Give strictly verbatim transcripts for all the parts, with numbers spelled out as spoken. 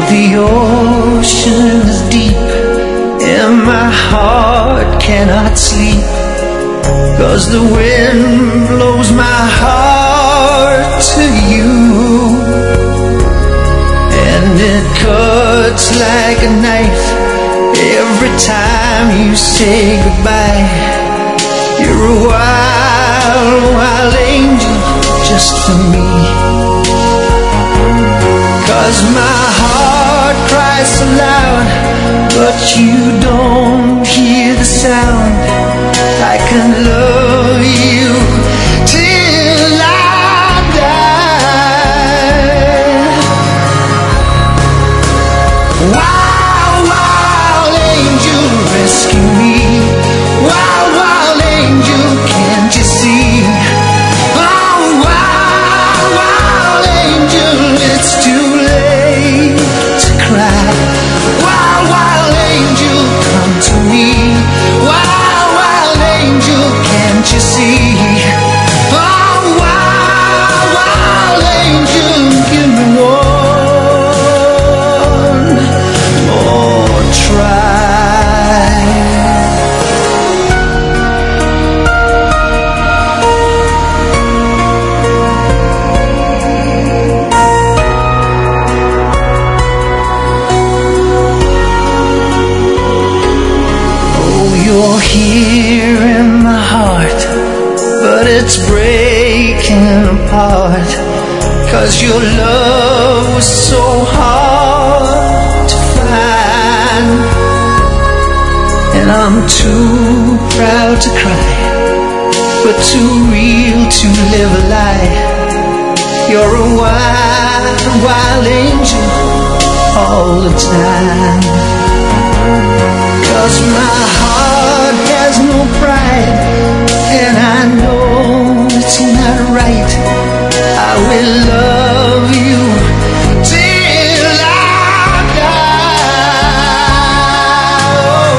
The ocean is deep and my heart cannot sleep, 'cause the wind blows my heart to you, and it cuts like a knife every time you say goodbye. You're a wild, wild angel just for me, 'cause my heart cries so loud, but you don't hear the sound. I can love you till I die. Wild, wild angel, rescue me. Wild, wild angel, can't you see? Oh, wild, wild angel, it's too late to cry. Wild, wild angel, come to me. Wild, wild angel, can't you see? Oh, wild, wild angel, give me one more try. Oh, you're here in my heart, but it's breaking apart, 'cause your love was so hard to find. And I'm too proud to cry, but too real to live a lie. You're a wild, wild angel all the time, 'cause my heart has no pride, and I know it's not right. I will love you till I die.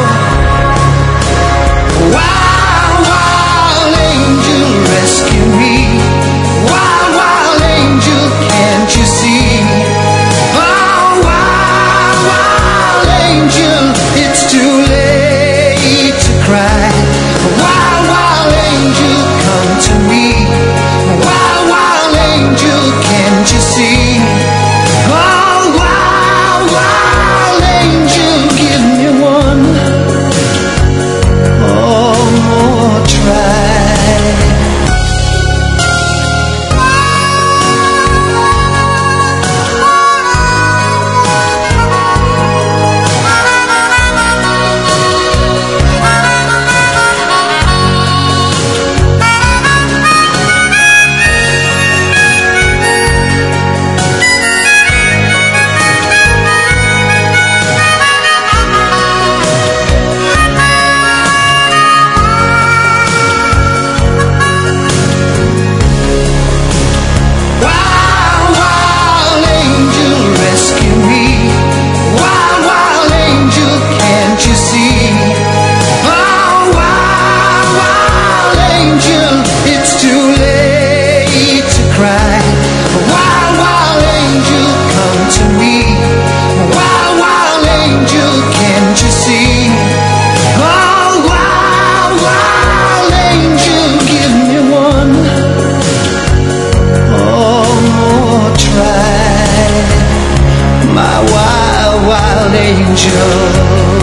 Wild, wild angel, rescue me. Wild, wild angel, can't you see? Oh, wild, wild angel, it's too late to cry. Wild, wild angel, come to me. Wild, wild angel, can't you see? Oh, wild, wild angel, give me one more try. Wild, wild angel, rescue me. Wild, wild angel, can't you see? Oh, wild, wild angel, it's too late to cry. Wild, wild angel, come to me. Wild, wild angel, can't you see? Oh, wild, wild angel, give me one more try. My wild, wild angel.